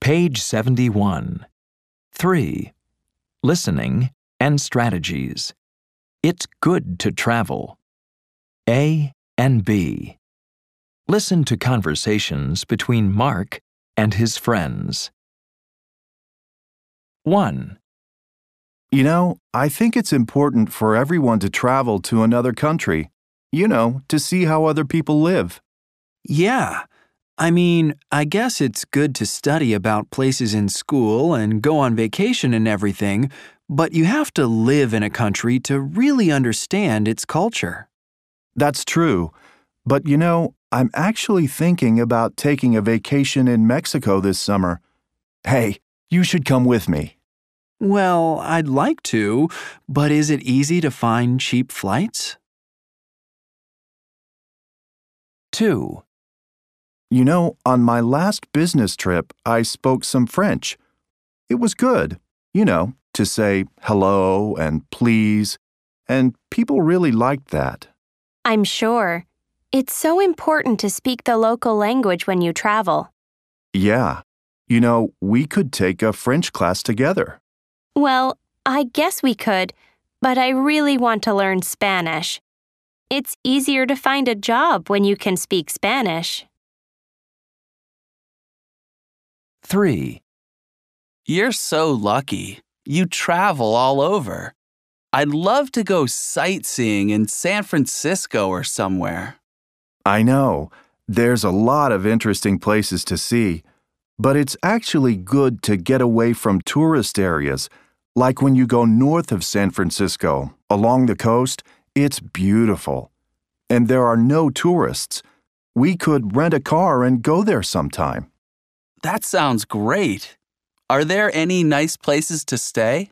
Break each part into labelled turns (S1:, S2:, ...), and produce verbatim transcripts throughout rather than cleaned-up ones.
S1: Page seventy-one. three. Listening and strategies. It's good to travel. A and B. Listen to conversations between Mark and his friends. one.
S2: You know, I think it's important for everyone to travel to another country, you know, to see how other people live.
S3: Yeah. I mean, I guess it's good to study about places in school and go on vacation and everything, but you have to live in a country to really understand its culture.
S2: That's true. But you know, I'm actually thinking about taking a vacation in Mexico this summer. Hey, you should come with me.
S3: Well, I'd like to, but is it easy to find cheap flights?
S1: two.
S2: You know, on my last business trip, I spoke some French. It was good, you know, to say hello and please, and people really liked that.
S4: I'm sure. It's so important to speak the local language when you travel.
S2: Yeah. You know, we could take a French class together.
S4: Well, I guess we could, but I really want to learn Spanish. It's easier to find a job when you can speak Spanish.
S1: three.
S5: You're so lucky. You travel all over. I'd love to go sightseeing in San Francisco or somewhere.
S2: I know. There's a lot of interesting places to see, but it's actually good to get away from tourist areas. Like when you go north of San Francisco, along the coast, it's beautiful. And there are no tourists. We could rent a car and go there sometime.
S5: That sounds great. Are there any nice places to stay?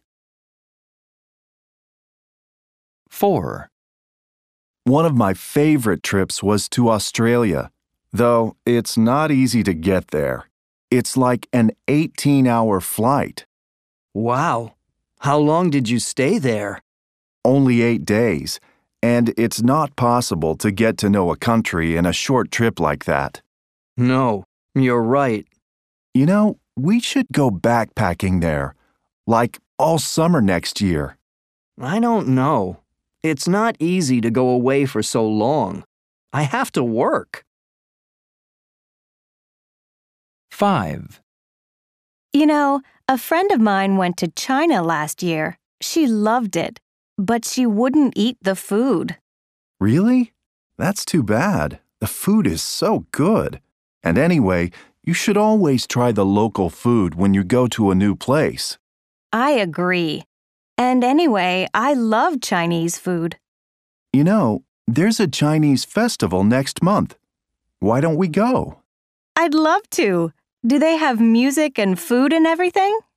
S1: four.
S2: One of my favorite trips was to Australia, though it's not easy to get there. It's like an eighteen-hour flight.
S3: Wow. How long did you stay there?
S2: Only eight days, and it's not possible to get to know a country in a short trip like that.
S3: No, you're right.
S2: You know, we should go backpacking there, like all summer next year.
S3: I don't know. It's not easy to go away for so long. I have to work.
S1: five.
S4: You know, a friend of mine went to China last year. She loved it, but she wouldn't eat the food.
S2: Really? That's too bad. The food is so good. And anyway, you should always try the local food when you go to a new place.
S4: I agree. And anyway, I love Chinese food.
S2: You know, there's a Chinese festival next month. Why don't we go?
S4: I'd love to. Do they have music and food and everything?